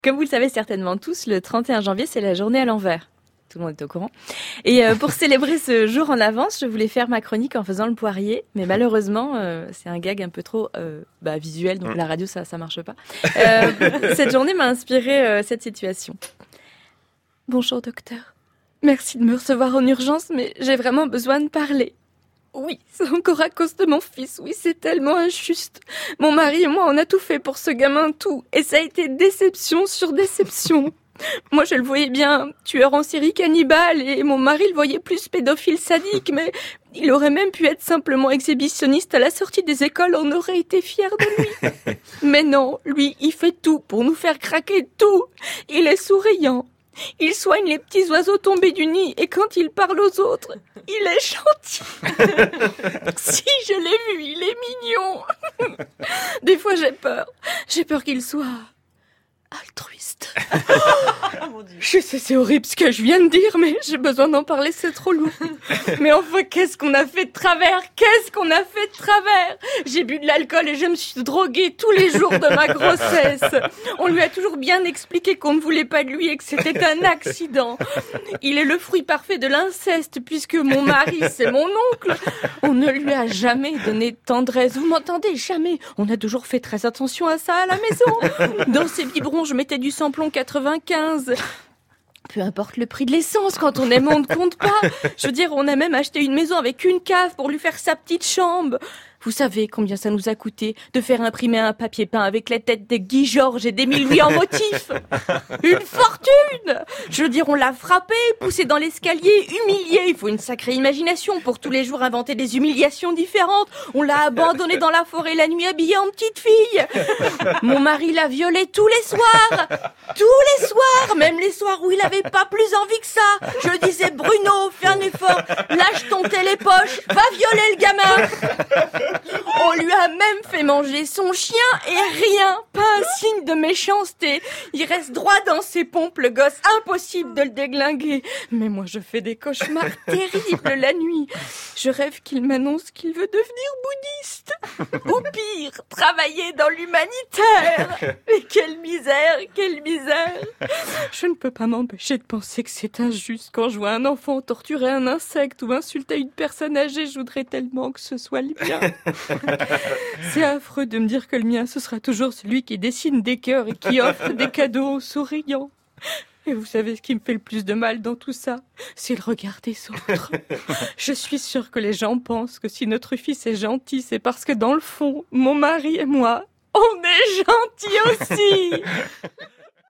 Comme vous le savez certainement tous, le 31 janvier, c'est la journée à l'envers. Tout le monde est au courant. Et pour célébrer ce jour en avance, je voulais faire ma chronique en faisant le poirier. Mais malheureusement, c'est un gag un peu trop visuel, donc la radio, ça marche pas. Cette journée m'a inspiré cette situation. Bonjour docteur. Merci de me recevoir en urgence, mais j'ai vraiment besoin de parler. Oui, c'est encore à cause de mon fils. Oui, c'est tellement injuste. Mon mari et moi, on a tout fait pour ce gamin, tout. Et ça a été déception sur déception. Moi, je le voyais bien tueur en série cannibale et mon mari le voyait plus pédophile sadique, mais il aurait même pu être simplement exhibitionniste à la sortie des écoles, on aurait été fiers de lui. Mais non, lui, il fait tout pour nous faire craquer, tout. Il est souriant. Il soigne les petits oiseaux tombés du nid et quand il parle aux autres, il est gentil. Si, je l'ai vu, il est mignon. Des fois, j'ai peur. J'ai peur qu'il soit altruiste. Je sais, c'est horrible ce que je viens de dire, mais j'ai besoin d'en parler, c'est trop lourd. Mais enfin, qu'est-ce qu'on a fait de travers? Qu'est-ce qu'on a fait de travers? J'ai bu de l'alcool et je me suis droguée tous les jours de ma grossesse. On lui a toujours bien expliqué qu'on ne voulait pas de lui et que c'était un accident. Il est le fruit parfait de l'inceste puisque mon mari, c'est mon oncle. On ne lui a jamais donné de tendresse. Vous m'entendez? Jamais. On a toujours fait très attention à ça à la maison. Dans ses biberons, je mettais du samplon 95. Peu importe le prix de l'essence, quand on aime, on ne compte pas. Je veux dire, on a même acheté une maison avec une cave pour lui faire sa petite chambre. Vous savez combien ça nous a coûté de faire imprimer un papier peint avec la tête de Guy Georges et d'Émile Louis en motif? Une fortune! Je veux dire, on l'a frappé, poussé dans l'escalier, humilié. Il faut une sacrée imagination pour tous les jours inventer des humiliations différentes. On l'a abandonné dans la forêt la nuit habillé en petite fille. Mon mari l'a violé tous les soirs. Tous les soirs, même les soirs où il avait pas plus envie que ça. Je disais, Bruno, fais un effort, lâche ton télépoche, va violer le gamin. On lui a même fait manger son chien et rien, pas un signe de méchanceté. Il reste droit dans ses pompes, le gosse, impossible de le déglinguer. Mais moi je fais des cauchemars terribles la nuit. Je rêve qu'il m'annonce qu'il veut devenir bouddhiste. Au pire, travailler dans l'humanitaire. Mais quelle misère, quelle misère. Je ne peux pas m'empêcher de penser que c'est injuste quand je vois un enfant torturer un insecte ou insulter une personne âgée. Je voudrais tellement que ce soit le mien. C'est affreux de me dire que le mien, ce sera toujours celui qui dessine des cœurs et qui offre des cadeaux aux souriants. Et vous savez ce qui me fait le plus de mal dans tout ça? C'est le regard des autres. Je suis sûre que les gens pensent que si notre fils est gentil, c'est parce que dans le fond, mon mari et moi, on est gentils aussi.